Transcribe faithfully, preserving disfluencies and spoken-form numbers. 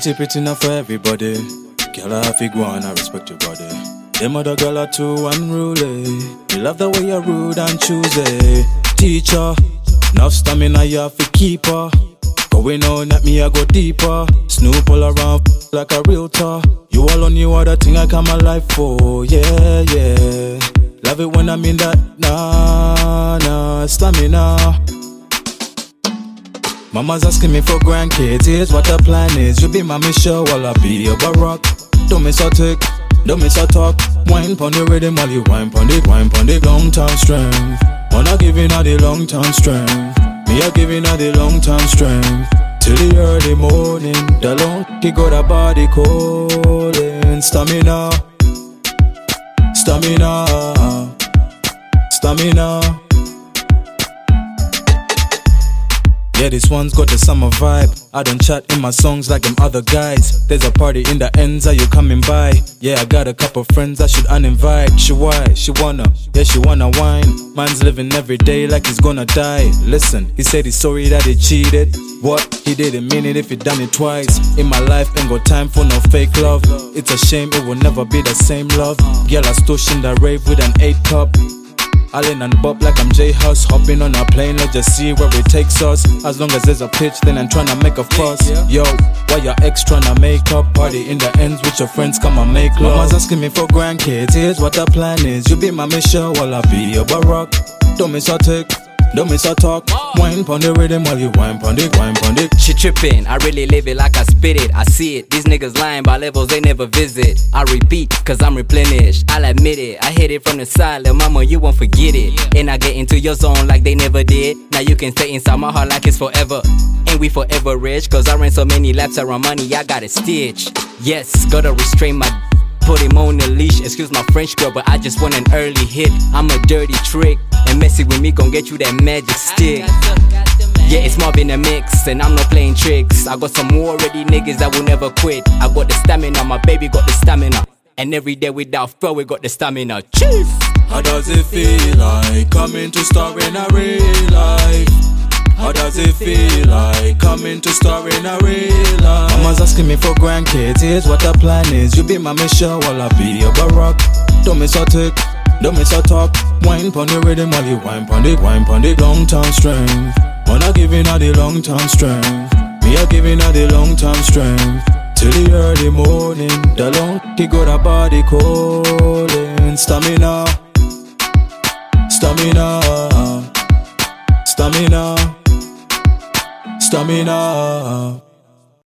pretty, pretty enough for everybody. Girl, I have to go on, I respect your body. Them other girl are too unruly. You love the way you're rude and choosy. Teacher, enough stamina you have to keep her. Going on at me, I go deeper. Snoop all around like a realtor. You all on you are the thing I come alive for. Yeah, yeah. Love it when I'm in that nah, nah, stamina. Mama's asking me for grandkids. Here's what the plan is. You be my Michelle while I be your Barack. Don't miss a tick, don't miss a talk. Wine pon the rhythm while you wine pon the, wine pon the long term strength. Wanna give you the long term strength. Me a give you the long term strength. Till the early morning, the long he got a body calling. Stamina, stamina, stamina. Yeah, this one's got the summer vibe. I don't chat in my songs like them other guys. There's a party in the ends, are you coming by? Yeah, I got a couple friends I should uninvite. She why? She wanna, yeah, she wanna wine. Man's living every day like he's gonna die. Listen, he said he's sorry that he cheated. What? He didn't mean it if he done it twice. In my life, ain't got time for no fake love. It's a shame it will never be the same love. Girl, I stush in the rave with an eight cup. Allen and Bob like I'm J-Hus. Hopping on a plane, let's just see where it takes us. As long as there's a pitch, then I'm tryna make a fuss. Yo, why your ex tryna make up? Party in the ends with your friends, come and make love. Mama's asking me for grandkids, here's what the plan is. You be my Michelle while I be your Barack. Don't miss a tick, don't miss a talk. Wine pon the rhythm while you wine pon the, wine pon the. She trippin', I really live it like I spit it. I see it, these niggas lying by levels they never visit. I repeat, cause I'm replenished, I'll admit it. I hit it from the side, little mama, you won't forget it. And I get into your zone like they never did. Now you can stay inside my heart like it's forever. Ain't we forever rich? Cause I ran so many laps around money, I got it stitched. Yes, gotta restrain my put him on a leash, excuse my French girl, but I just want an early hit. I'm a dirty trick, and messing with me gon' get you that magic stick. Yeah, it's more in the mix, and I'm not playing tricks. I got some more ready niggas that will never quit. I got the stamina, my baby got the stamina. And every day without fail, we got the stamina. Cheers! How does it feel like coming to star in a real life? How does it feel like coming to star in a real life? Mama's asking me for grandkids, here's what the plan is. You be my Michelle while I be your Barack. Don't miss a tick, don't miss a talk. Wine pon the rhythm while you wine pon the, wine pon the long term strength. Wanna give you the long term strength. Me a give you the long term strength. Till the early morning, the long he got a body calling. Stamina, stamina, stamina, stamina.